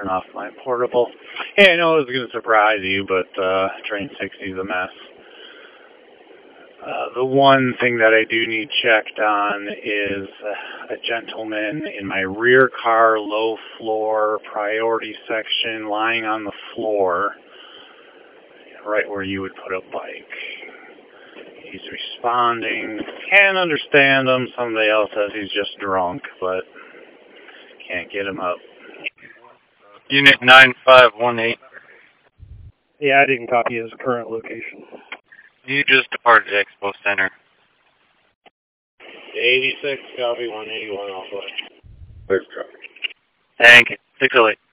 turn off my portable. Hey, I know it was going to surprise you, but Train 60 is a mess. The one thing that I do need checked on is a gentleman in my rear car, low floor, priority section, lying on the floor, right where you would put a bike. He's responding. Can't understand him. Somebody else says he's just drunk, but can't get him up. Unit 9518. Yeah, I didn't copy his current location. You just departed Expo Center. 86, copy 181 Alpha. Clear copy. Thank you. 608.